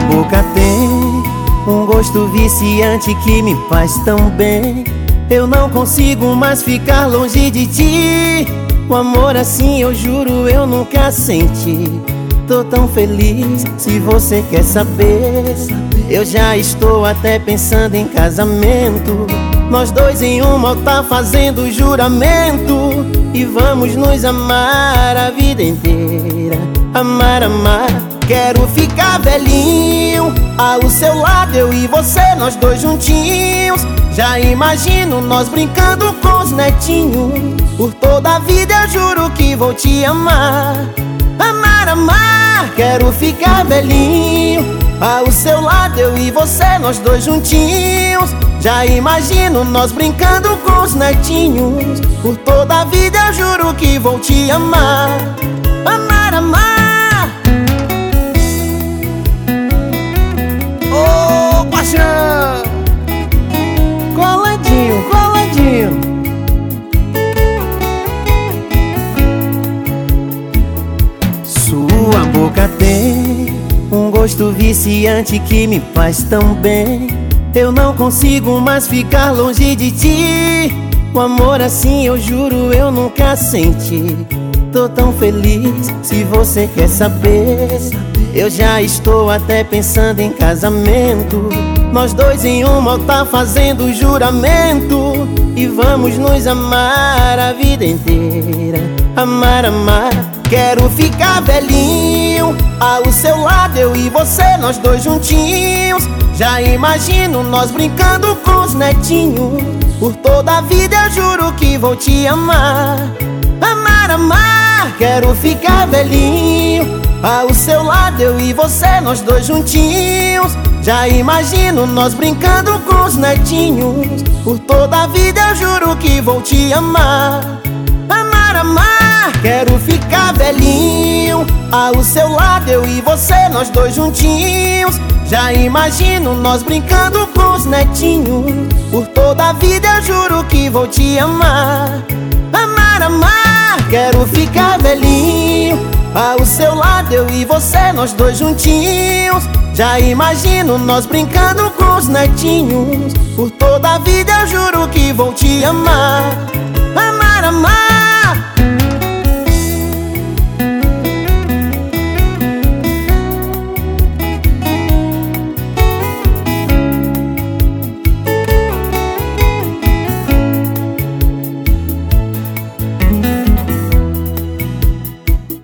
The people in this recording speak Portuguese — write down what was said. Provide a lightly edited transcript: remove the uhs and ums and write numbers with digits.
boca tem um gosto viciante que me faz tão bem. Eu não consigo mais ficar longe de ti. Um amor assim eu juro eu nunca senti. Tô tão feliz, se você quer saber, eu já estou até pensando em casamento. Nós dois em um altar fazendo juramento, e vamos nos amar a vida inteira. Amar, amar, quero ficar velhinho ao seu lado, eu e você, nós dois juntinhos. Já imagino nós brincando com os netinhos. Por toda a vida eu juro que vou te amar. Amar, amar, quero ficar velhinho ao seu lado, eu e você, nós dois juntinhos. Já imagino nós brincando com os netinhos. Por toda a vida eu juro que vou te amar. Amar, amar. Ô, paixão! Coladinho, coladinho. Sua boca tem um gosto viciante que me faz tão bem. Eu não consigo mais ficar longe de ti. Um amor assim eu juro eu nunca senti. Tô tão feliz, se você quer saber, eu já estou até pensando em casamento. Nós dois em um altar fazendo juramento, e vamos nos amar a vida inteira. Amar, amar, quero ficar velhinho ao seu lado, eu e você, nós dois juntinhos. Já imagino nós brincando com os netinhos. Por toda a vida eu juro que vou te amar. Amar, amar, quero ficar velhinho ao seu lado, eu e você, nós dois juntinhos. Já imagino nós brincando com os netinhos. Por toda a vida eu juro que vou te amar. Amar, amar, quero ficar velhinho ao seu lado, eu e você, nós dois juntinhos. Já imagino nós brincando com os netinhos. Por toda a vida eu juro que vou te amar. Amar, amar, quero ficar velhinho ao seu lado, eu e você, nós dois juntinhos. Já imagino nós brincando com os netinhos. Por toda a vida eu juro que vou te amar. Amar, amar.